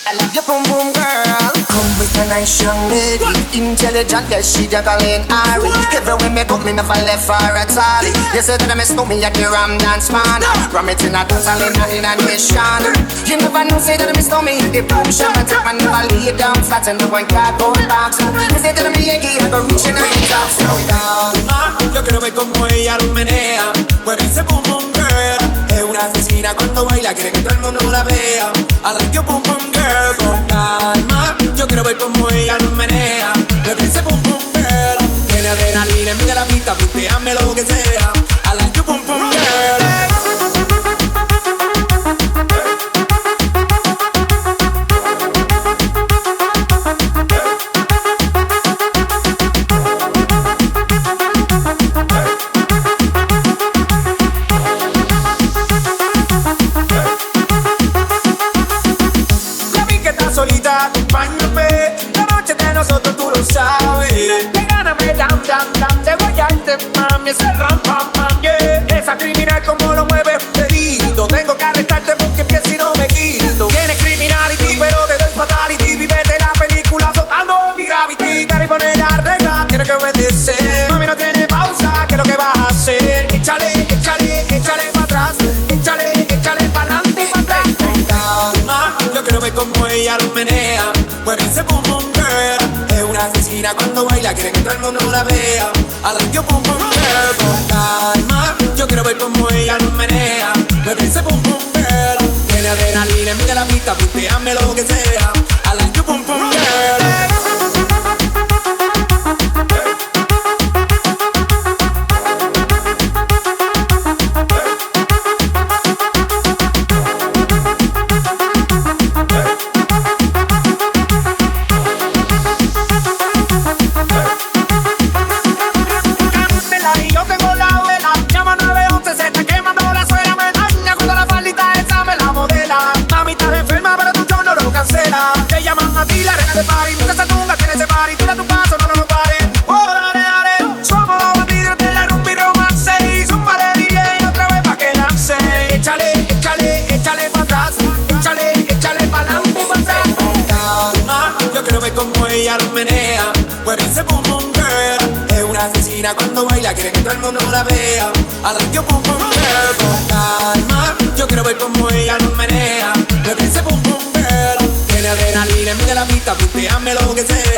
I love your boom boom girl. Come with a nice young lady, intelligent, yes she juggling Ari. Everywhere me go, me never left for a tally. You said that I miss me at the Ram Dance Man. Ram it in a dance hall in a nation. You never know, say that I miss me at the boom shop. I take my never lay down flat in the one cardboard box. You said that I'm Yankee, I go reaching out the top. Slow down. Yo quiero ver como ella lo menea. Mueve ese boom boom girl. Es una asesina cuando baila, quiere que todo el mundo la vea. I like your boom boom girl, con calma. Yo quiero ver como ella lo menea. Mueve ese boom boom girl. Tiene adrenalina en medio de la pista, puteame lo que sea. I like your boom boom girl. Acompáñame, la noche de nosotros tú lo sabes. Que gana me dan, de guayarte, mami, ese ram, pam, pam, yeah. Esa criminal como lo mueve pedido. Tengo que arrestarte porque empiezo y no me quito. Tienes criminality, pero te doy fatality. Vivete la película soltando mi gravity. Cara y poner la regla, tienes que obedecer. Mami, no tiene pausa, ¿qué es lo que vas a hacer? Échale, échale, échale para atrás. Échale, échale para adelante y para atrás. Yo quiero ver como ella lo menea. Mueve ese boom boom girl. Es una asesina cuando baila, quiere que todo el mundo la vea. I like your boom boom girl, con calma. Yo quiero ver como ella lo menea. Mueve ese boom boom girl. Tiene adrenalina en medio de la pista, puteame lo que sea. I like your boom boom girl. Te llaman a ti la reina de party. Nunca se tunga, tiene ese party. Tira tu paso, no lo pares. Oh, dale, dale. Somos bandidos de la rumba y romance. Y zumba de DJ otra vez pa' que lance. Échale, échale, échale pa' atrás. Échale, échale pa' adelante y pa' atrás. Yo quiero ver como ella lo menea. Mueve ese boom boom girl. Es una asesina cuando baila, quiere que todo el mundo la vea. I like your boom boom girl, con calma. Yo quiero ver como ella lo menea. Mueve ese boom boom girl. Tiene adrenalina en medio de la pista, puteame lo que sea.